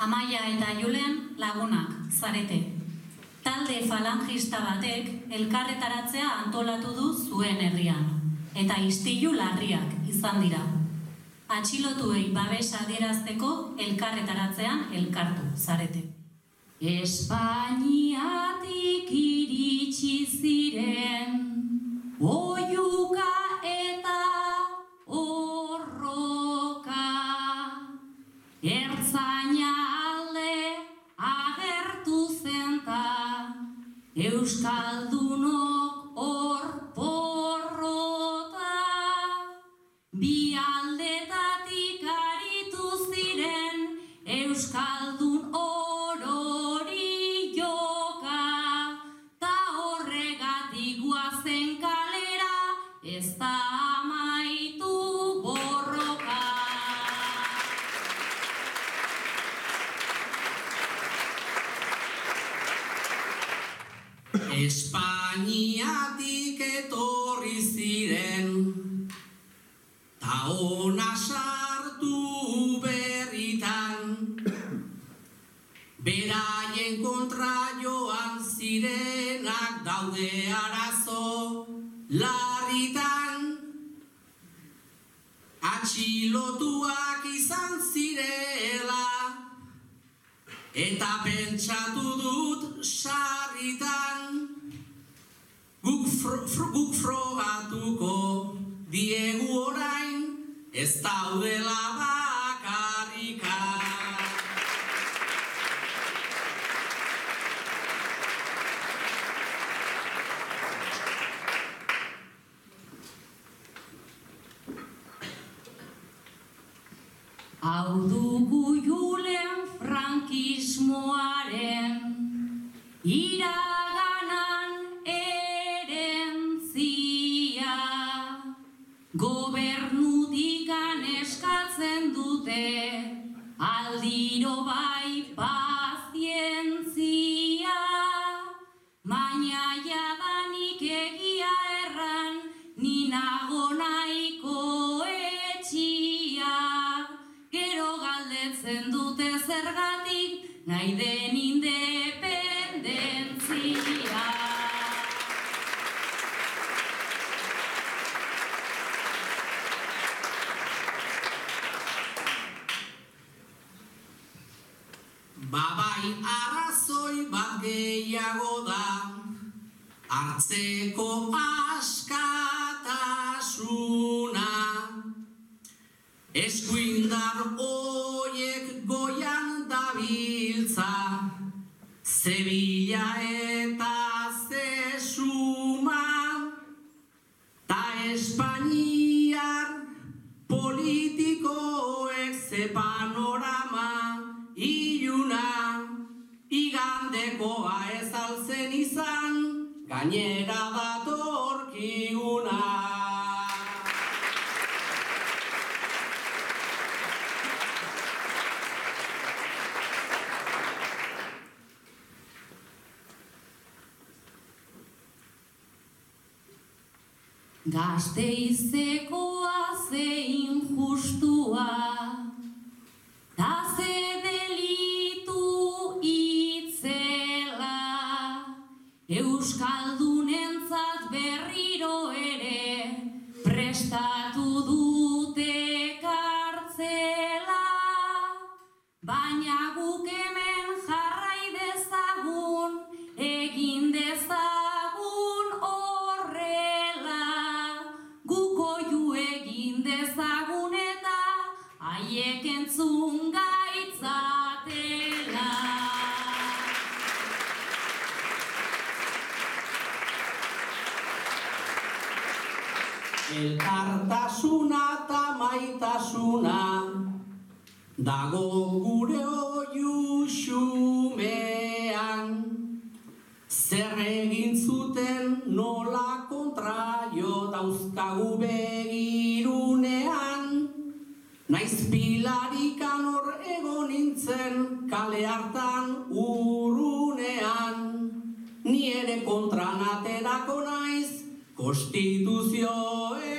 Amaia eta Julen lagunak, zarete. Talde falangista batek elkarretaratzea antolatu du zuen herrian, eta istilu larriak izan dira. Atxilotuei babesa adierazteko elkarretaratzean elkartu, zarete. Espainiatik iritsi ziren oihuka eta horroka, ertzaina alde agertu zenta, euskaldunok hor porrota, bi aldetatik aritu ziren euskaldun orori joka, ta horregatik guazen kalera, ez da amaitu borroka. Espainiatik etorri ziren, ta ona sartu berritan, beraien kontra joan zirenak daude arazo larritan, atxilotuak izan zirela, eta pentsatu dut sarritan, guk frogatuko diegu orain, ez daudela bakarrika. Hau dugu Julen frankismoaren iraganan erentzia, gobernudikan eskatzen dute aldiro bai pazientzia, baina jadanik egia erran ninago nahiko etxia, gero galdetzen dute zergatik nahi den independentzia. Babai arrazoi bat gehiago da, hartzeko askatasuna, eskuindar oiek goian dabiltza, Sevilla eta Zesuma, ta Espainiar politikoek ze panorama iluna, igandekoa ez altzen izan, gainera datorkiguna. Gasteizekoa ze injustua, ta ze delitu itzela, euskaldunentzat berriro ere prestatu dute kartzela, baina guk hemen jarrai dezagun, egin dezagun horrela, guk oihu egin dezagun eta haiek entzun gaitzatela. Elkartasuna eta maitasuna dago gure oihu xumean, zer egin zuten nola kontraio dauzkagu begirunean, naiz pilarikan hor egon nintzen kale hartan urunean, ni ere kontran aterako naiz konstituzioen